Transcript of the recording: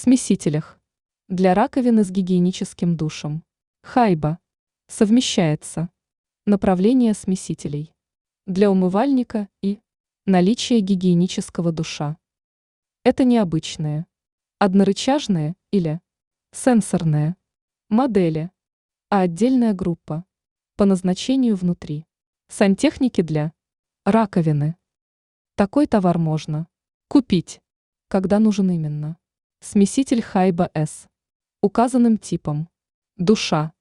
Смесителях. Для раковины с гигиеническим душем. Хайба. Совмещается. Направление смесителей. Для умывальника и наличие гигиенического душа. Это необычные, однорычажные или сенсорные модели, а отдельная группа по назначению внутри. Сантехники для раковины. Такой товар можно купить, когда нужен именно. Смеситель Хайба С. Указанным типом душа.